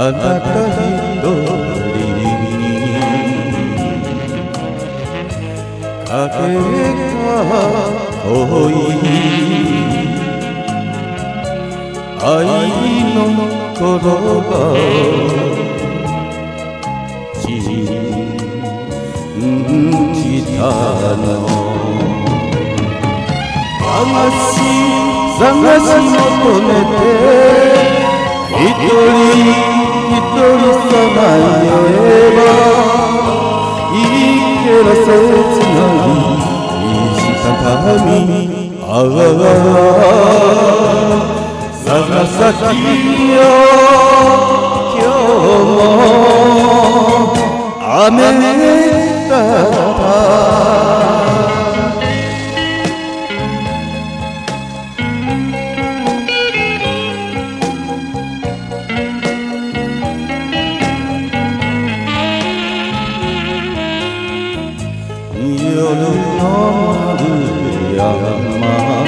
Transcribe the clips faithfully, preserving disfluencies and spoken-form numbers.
あなた一人かけが遠い愛の言葉信じたの探し探し求めて一人一人さまよえばいいけど切ないした旅ああ長崎よ今日も雨だった夜の山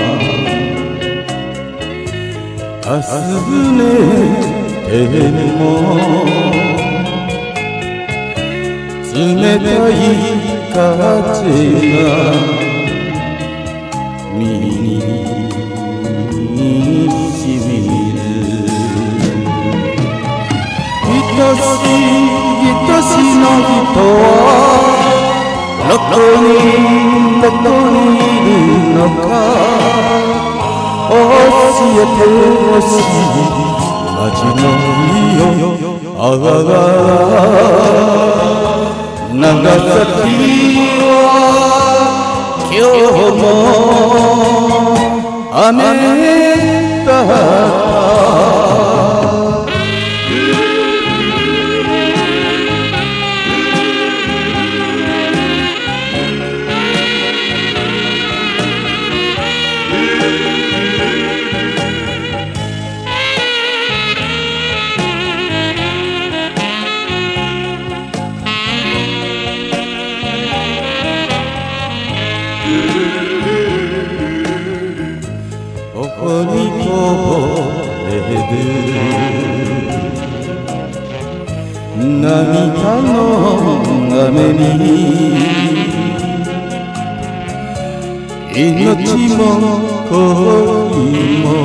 かすねても冷たい風が身にしみる愛しい愛しの人はどこにどこにいるのか教えてほしい街の日よああ長崎は今日も雨だったここにこぼれる涙の雨に命も恋も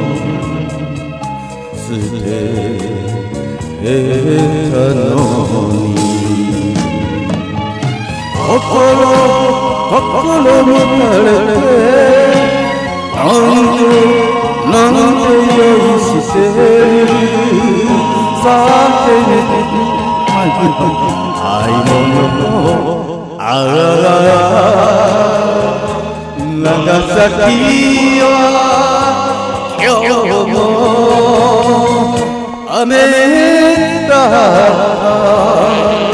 捨てたのに心心も垂れてなんでなんで酔いしてるさて愛のああ長崎は今日も雨だ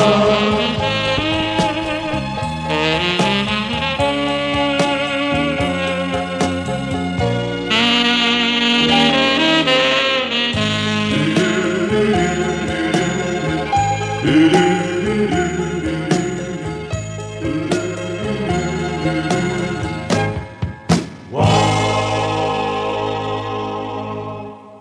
「